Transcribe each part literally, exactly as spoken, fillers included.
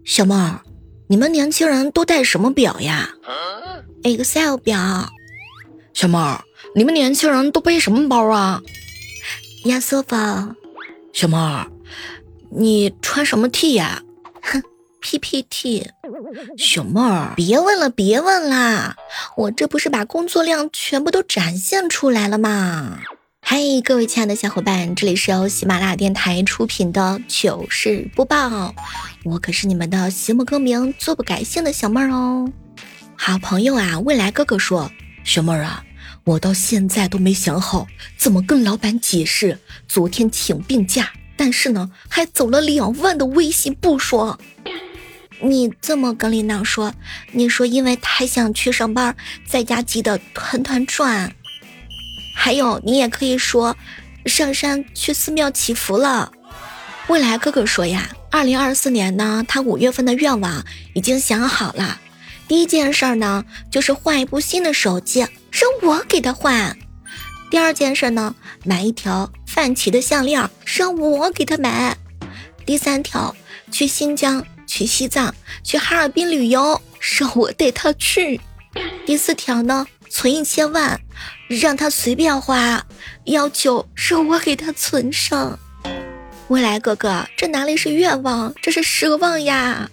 小妹儿，你们年轻人都带什么表呀？ Excel 表。 小妹儿，你们年轻人都背什么包啊？ 压缩包。 小妹儿，你穿什么 T 呀？ 哼 P P T。 小妹儿， 别问了别问啦，我这不是把工作量全部都展现出来了吗？嗨，各位亲爱的小伙伴，这里是由喜马拉雅电台出品的糗事播报，我可是你们的喜不更名做不改姓的小妹儿哦。好朋友啊，未来哥哥说， 小妹儿啊，我到现在都没想好怎么跟老板解释昨天请病假，但是呢还走了两万的微信不说。 你这么跟领导说，你说因为太想去上班，在家急得团团转。还有你也可以说上山去寺庙祈福了。未来哥哥说呀，二零二四年呢，他五月份的愿望已经想好了。第一件事呢，就是换一部新的手机，是我给他换。第二件事呢，买一条泛奇的项链，是我给他买。第三条，去新疆，去西藏，去哈尔滨旅游，是我带他去。第四条呢，存一千万，让他随便花，要求是我给他存上。未来哥哥，这哪里是愿望，这是奢望呀！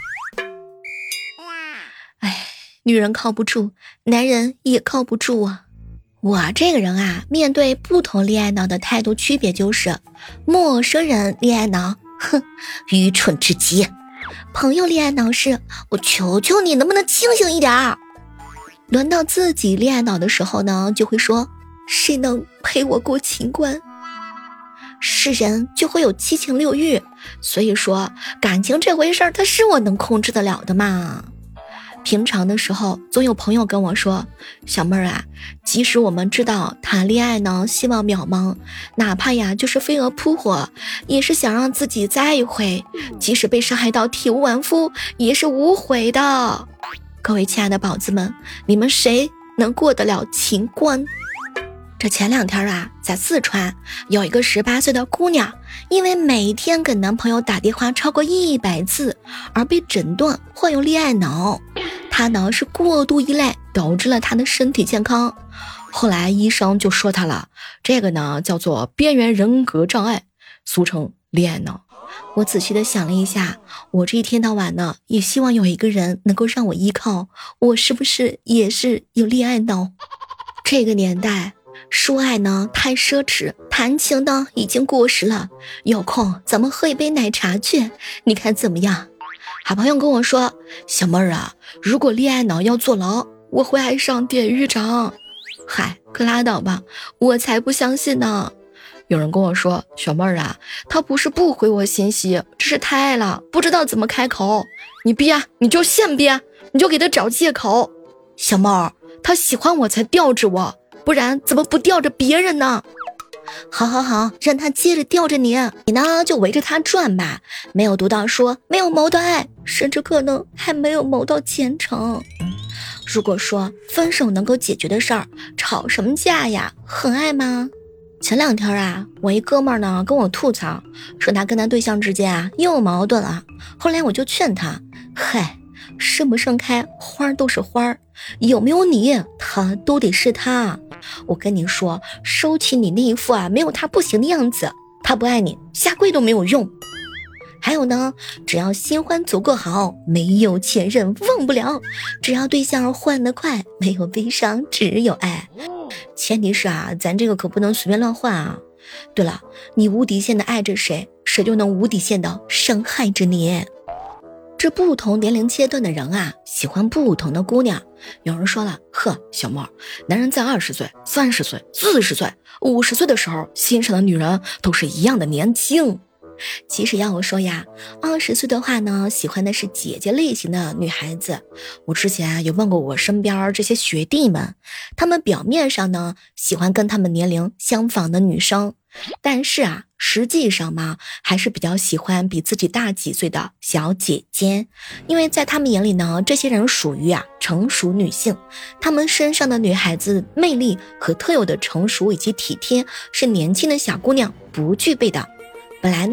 哎，女人靠不住，男人也靠不住啊。我这个人啊，面对不同恋爱脑的态度区别就是：陌生人恋爱脑，哼，愚蠢至极；朋友恋爱脑是，我求求你能不能清醒一点儿。轮到自己恋爱脑的时候呢，就会说谁能陪我过情关。是人就会有七情六欲，所以说感情这回事儿，它是我能控制得了的嘛。平常的时候总有朋友跟我说，小妹儿啊，即使我们知道谈恋爱呢希望渺茫，哪怕呀就是飞蛾扑火，也是想让自己再一回，即使被伤害到体无完肤，也是无悔的。各位亲爱的宝子们，你们谁能过得了情关？这前两天啊，在四川有一个十八岁的姑娘，因为每天给男朋友打电话超过一百次，而被诊断患有恋爱脑。她呢是过度依赖，导致了她的身体健康。后来医生就说她了，这个呢叫做边缘人格障碍，俗称恋爱脑。我仔细的想了一下，我这一天到晚呢，也希望有一个人能够让我依靠，我是不是也是有恋爱脑？这个年代说爱呢太奢侈，谈情呢已经过时了，有空咱们喝一杯奶茶去，你看怎么样？好朋友跟我说，小妹儿啊，如果恋爱脑要坐牢，我会爱上典狱长。嗨，可拉倒吧，我才不相信呢。有人跟我说，小妹儿啊，他不是不回我信息，这是太爱了，不知道怎么开口。你憋，你就现憋，你就给他找借口。小妹儿，他喜欢我才吊着我，不然怎么不吊着别人呢？好好好，让他接着吊着你，你呢就围着他转吧，没有读到书，没有谋到爱，甚至可能还没有谋到前程。如果说分手能够解决的事儿，吵什么架呀？很爱吗？前两天啊，我一哥们儿呢跟我吐槽，说他跟他对象之间啊又有矛盾了。后来我就劝他，嗨，盛不盛开花都是花，有没有你他都得是他。我跟你说，收起你那一副啊没有他不行的样子，他不爱你下跪都没有用。还有呢，只要新欢足够好，没有前任忘不了，只要对象换得快，没有悲伤只有爱。前提是啊，咱这个可不能随便乱换啊。对了，你无底线的爱着谁，谁就能无底线的伤害着你。这不同年龄阶段的人啊，喜欢不同的姑娘。有人说了，呵，小妹儿，男人在二十岁、三十岁、四十岁、五十岁的时候，欣赏的女人都是一样的年轻。其实要我说呀，二十岁的话呢，喜欢的是姐姐类型的女孩子。我之前有问过我身边这些学弟们，他们表面上呢喜欢跟他们年龄相仿的女生，但是啊，实际上嘛，还是比较喜欢比自己大几岁的小姐姐，因为在他们眼里呢，这些人属于啊成熟女性，他们身上的女孩子魅力和特有的成熟以及体贴，是年轻的小姑娘不具备的。本来呢，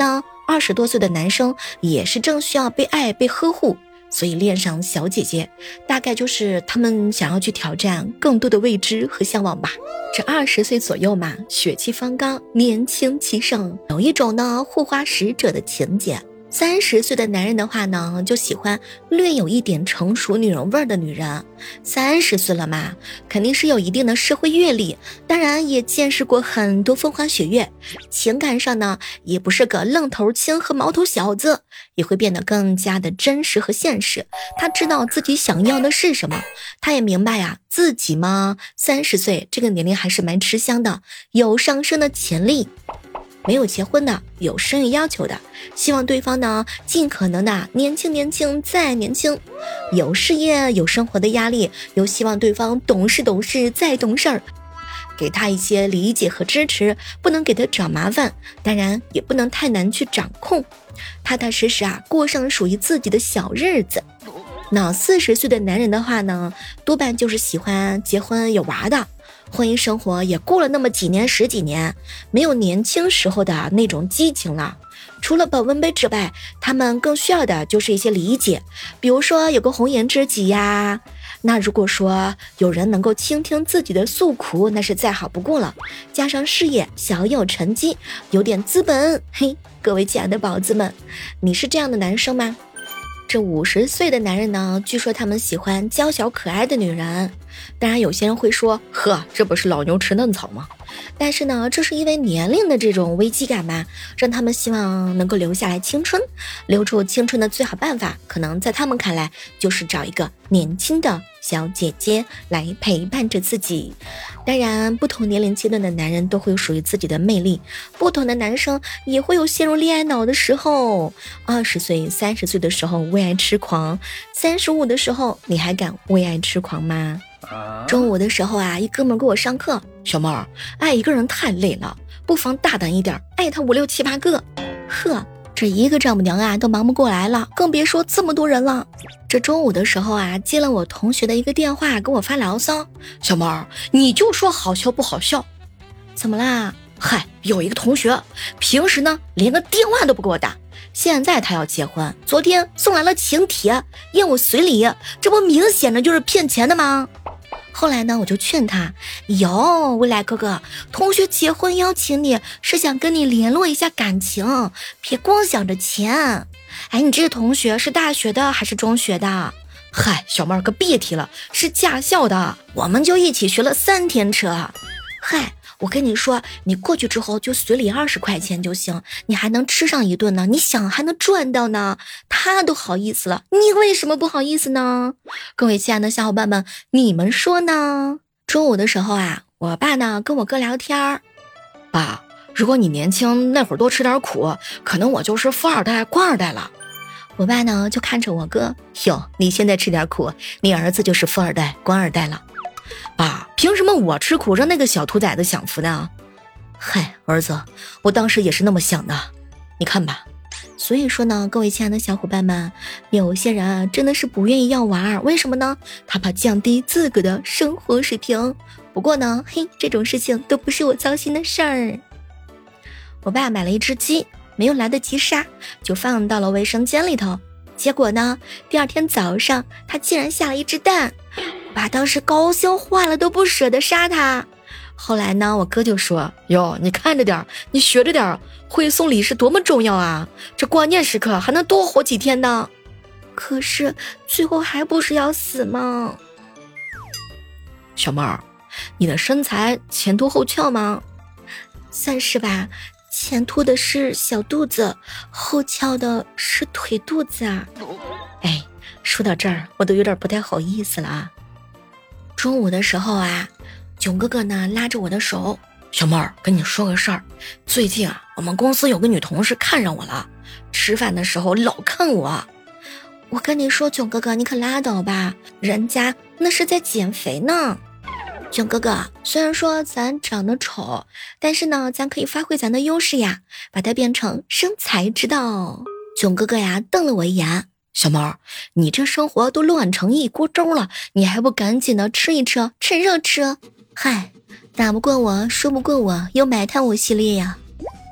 二十多岁的男生也是正需要被爱被呵护，所以恋上小姐姐大概就是他们想要去挑战更多的未知和向往吧。这二十岁左右嘛，血气方刚，年轻气盛，有一种呢护花使者的情节。三十岁的男人的话呢，就喜欢略有一点成熟女人味儿的女人。三十岁了嘛，肯定是有一定的社会阅历，当然也见识过很多风花雪月，情感上呢也不是个愣头青和毛头小子，也会变得更加的真实和现实。他知道自己想要的是什么，他也明白呀，自己嘛，三十岁这个年龄还是蛮吃香的，有上升的潜力。没有结婚的，有生育要求的，希望对方呢尽可能的年轻年轻再年轻，有事业有生活的压力，又希望对方懂事懂事再懂事儿，给他一些理解和支持，不能给他找麻烦，当然也不能太难去掌控，踏踏实实啊过上属于自己的小日子。那四十岁的男人的话呢，多半就是喜欢结婚有娃的，婚姻生活也过了那么几年十几年，没有年轻时候的那种激情了。除了保温杯之外，他们更需要的就是一些理解，比如说有个红颜知己呀。那如果说有人能够倾听自己的诉苦，那是再好不过了。加上事业小有成绩，有点资本，嘿，各位亲爱的宝子们，你是这样的男生吗？这五十岁的男人呢，据说他们喜欢娇小可爱的女人。当然有些人会说，呵，这不是老牛吃嫩草吗？但是呢，这是因为年龄的这种危机感嘛，让他们希望能够留下来青春。留住青春的最好办法，可能在他们看来就是找一个年轻的小姐姐来陪伴着自己。当然不同年龄阶段的男人都会有属于自己的魅力，不同的男生也会有陷入恋爱脑的时候。二十岁三十岁的时候为爱痴狂，三十五的时候你还敢为爱痴狂吗？中午的时候啊，一哥们给我上课，小妹儿，爱一个人太累了，不妨大胆一点，爱他五六七八个。呵，这一个丈母娘啊都忙不过来了，更别说这么多人了。这中午的时候啊，接了我同学的一个电话，给我发牢骚，小妹儿，你就说好笑不好笑？怎么啦？嗨，有一个同学平时呢连个电话都不给我打，现在他要结婚，昨天送来了请帖验我随礼，这不明显的就是骗钱的吗？后来呢，我就劝他，哟，未来哥哥，同学结婚邀请你是想跟你联络一下感情，别光想着钱。哎，你这个同学是大学的还是中学的？嗨，小妹儿可别提了，是驾校的，我们就一起学了三天车。嗨，我跟你说，你过去之后就随礼二十块钱就行，你还能吃上一顿呢，你想还能赚到呢。他都好意思了，你为什么不好意思呢？各位亲爱的小伙伴们，你们说呢？中午的时候啊，我爸呢跟我哥聊天，爸，如果你年轻那会儿多吃点苦，可能我就是富二代官二代了。我爸呢就看着我哥，哟，你现在吃点苦，你儿子就是富二代官二代了。爸，凭什么我吃苦让那个小兔崽子享福呢？嗨，儿子，我当时也是那么想的，你看吧。所以说呢，各位亲爱的小伙伴们，有些人啊真的是不愿意要娃儿，为什么呢？他怕降低自个的生活水平。不过呢，嘿，这种事情都不是我操心的事儿。我爸买了一只鸡，没有来得及杀，就放到了卫生间里头。结果呢，第二天早上他竟然下了一只蛋，我爸当时高兴坏了，都不舍得杀他。后来呢，我哥就说，哟，你看着点，你学着点，会送礼是多么重要啊，这关键时刻还能多活几天呢。可是最后还不是要死吗？小妹儿，你的身材前凸后翘吗？算是吧，前凸的是小肚子，后翘的是腿肚子啊。哎，说到这儿我都有点不太好意思了啊。中午的时候啊，囧哥哥呢拉着我的手，小妹儿，跟你说个事儿，最近啊我们公司有个女同事看上我了，吃饭的时候老看我。我跟你说，囧哥哥你可拉倒吧，人家那是在减肥呢。囧哥哥，虽然说咱长得丑，但是呢咱可以发挥咱的优势呀，把它变成生财之道。囧哥哥呀瞪了我一眼，小妹儿，你这生活都乱成一锅粥了，你还不赶紧的吃一吃，趁热吃。嗨，打不过我，说不过我，有买探我系列呀。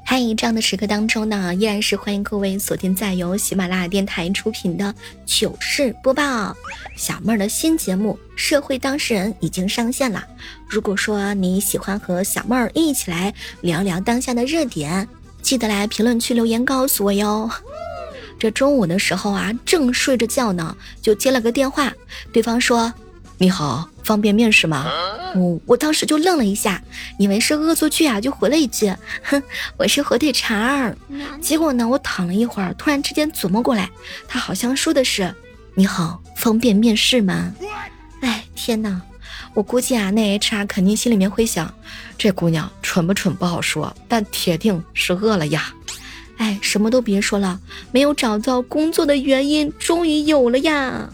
嗨，这样的时刻当中呢，依然是欢迎各位锁定在由喜马拉雅电台出品的糗事播报。小妹儿的新节目《社会当事人》已经上线了。如果说你喜欢和小妹儿一起来聊聊当下的热点，记得来评论区留言告诉我哟。这中午的时候啊，正睡着觉呢，就接了个电话，对方说：“你好，方便面是吗？”哦，我当时就愣了一下，以为是恶作剧啊，就回了一句：“哼，我是火腿肠儿。”结果呢，我躺了一会儿，突然之间琢磨过来，他好像说的是：“你好，方便面试吗？”哎，天哪！我估计啊，那 H R 肯定心里面会想，这姑娘蠢不蠢不好说，但铁定是饿了呀。哎，什么都别说了，没有找到工作的原因终于有了呀。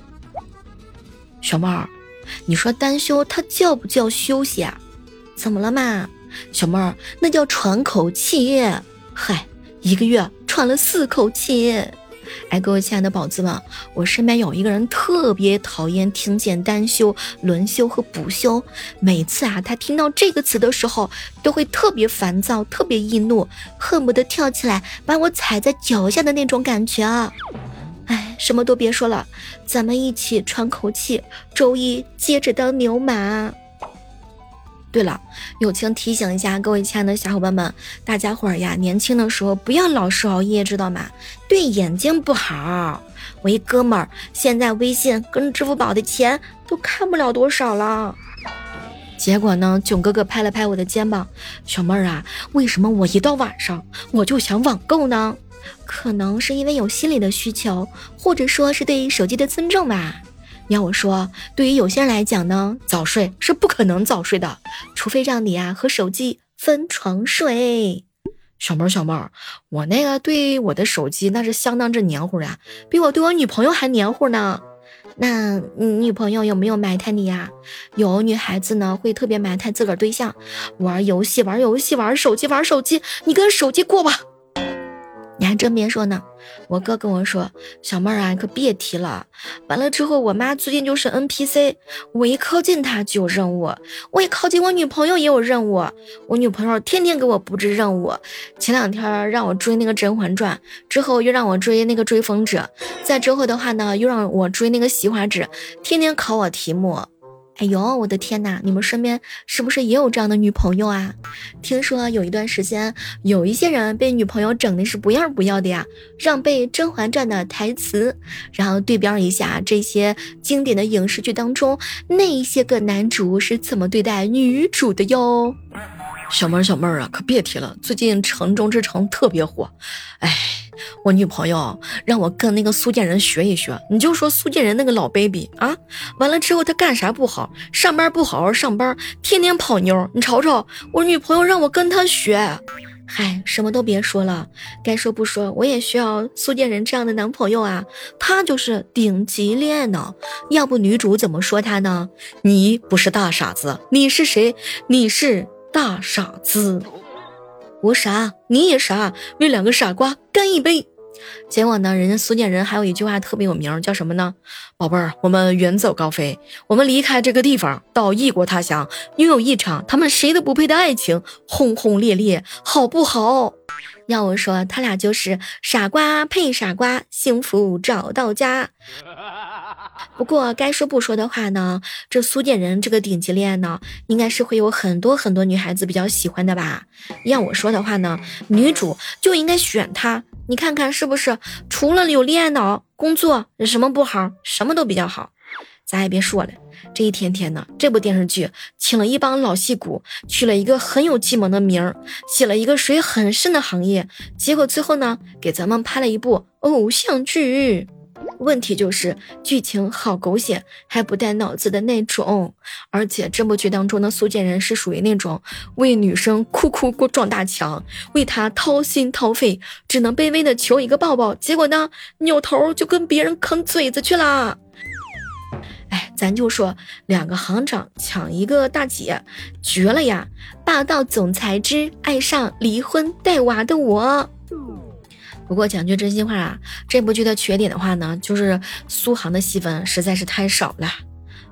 小妹儿，你说单休它叫不叫休息啊？怎么了嘛？小妹儿，那叫喘口气。嗨，一个月喘了四口气。哎，各位亲爱的宝子们，我身边有一个人特别讨厌听见单休、轮休和补休。每次啊，他听到这个词的时候，都会特别烦躁、特别易怒，恨不得跳起来把我踩在脚下的那种感觉啊！哎，什么都别说了，咱们一起喘口气，周一接着当牛马。对了，友情提醒一下各位亲爱的小伙伴们，大家伙儿呀，年轻的时候不要老是熬夜，知道吗？对眼睛不好。我一哥们儿现在微信跟支付宝的钱都看不了多少了。结果呢，囧哥哥拍了拍我的肩膀，小妹儿啊，为什么我一到晚上我就想网购呢？可能是因为有心理的需求，或者说是对手机的尊重吧。要我说，对于有些人来讲呢，早睡是不可能早睡的，除非让你啊和手机分床睡。小妹儿小妹儿，我那个对我的手机那是相当之黏糊呀，比我对我女朋友还黏糊呢。那你女朋友有没有埋汰你呀？有女孩子呢会特别埋汰自个儿对象，玩游戏玩游戏玩手机玩手机，你跟手机过吧。你还真别说呢，我哥跟我说，小妹儿啊，可别提了。完了之后，我妈最近就是 N P C， 我一靠近她就有任务，我一靠近我女朋友也有任务。我女朋友天天给我布置任务，前两天让我追那个《甄嬛传》，之后又让我追那个《追风者》，再之后的话呢，又让我追那个《洗花纸》，天天考我题目。哎呦，我的天哪！你们身边是不是也有这样的女朋友啊？听说有一段时间，有一些人被女朋友整的是不样不要的呀，让背《甄嬛传》的台词，然后对标一下这些经典的影视剧当中那一些个男主是怎么对待女主的哟。小妹儿小妹儿啊，可别提了，最近城中之城特别火。哎，我女朋友让我跟那个苏建仁学一学，你就说苏建仁那个老 baby 啊，完了之后他干啥不好，上班不好好上班，天天泡妞，你瞅瞅，我女朋友让我跟他学。嗨，什么都别说了，该说不说，我也需要苏建仁这样的男朋友啊，他就是顶级恋爱脑，要不女主怎么说他呢？你不是大傻子，你是谁？你是大傻子。我傻，你也傻，为两个傻瓜干一杯。结果呢，人家苏建仁还有一句话特别有名，叫什么呢？宝贝儿，我们远走高飞，我们离开这个地方，到异国他乡，拥有一场他们谁都不配的爱情，轰轰烈烈，好不好？要我说，他俩就是傻瓜配傻瓜，幸福找到家。不过该说不说的话呢，这苏建仁这个顶级恋爱呢，应该是会有很多很多女孩子比较喜欢的吧。要我说的话呢，女主就应该选他，你看看是不是？除了有恋爱脑，工作什么不好，什么都比较好。咱也别说了，这一天天呢，这部电视剧请了一帮老戏骨，取了一个很有计谋的名儿，写了一个水很深的行业，结果最后呢，给咱们拍了一部偶像剧。问题就是剧情好狗血，还不带脑子的那种。而且这部剧当中的苏建仁是属于那种为女生哭哭过撞大墙，为她掏心掏肺，只能卑微的求一个抱抱，结果呢，扭头就跟别人啃嘴子去了。哎，咱就说两个行长抢一个大姐，绝了呀！霸道总裁之爱上离婚带娃的我。不过讲句真心话啊，这部剧的缺点的话呢，就是苏杭的戏份实在是太少了。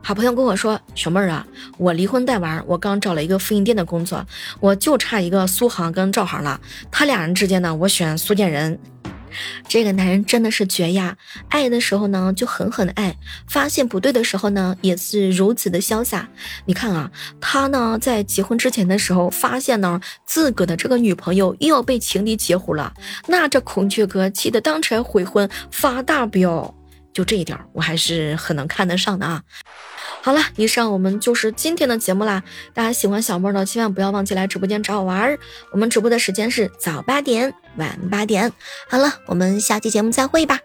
好朋友跟我说，小妹儿啊，我离婚带娃，我刚找了一个复印店的工作，我就差一个苏杭跟赵杭了，他俩人之间呢，我选苏建人。这个男人真的是绝呀，爱的时候呢就狠狠的爱，发现不对的时候呢也是如此的潇洒。你看啊，他呢在结婚之前的时候发现呢自个的这个女朋友又要被情敌截胡了，那这孔雀哥气得当场悔婚发大飙，就这一点我还是很能看得上的啊。好了，以上我们就是今天的节目啦。大家喜欢小妹的千万不要忘记来直播间找我玩，我们直播的时间是早八点晚八点。好了，我们下期节目再会吧。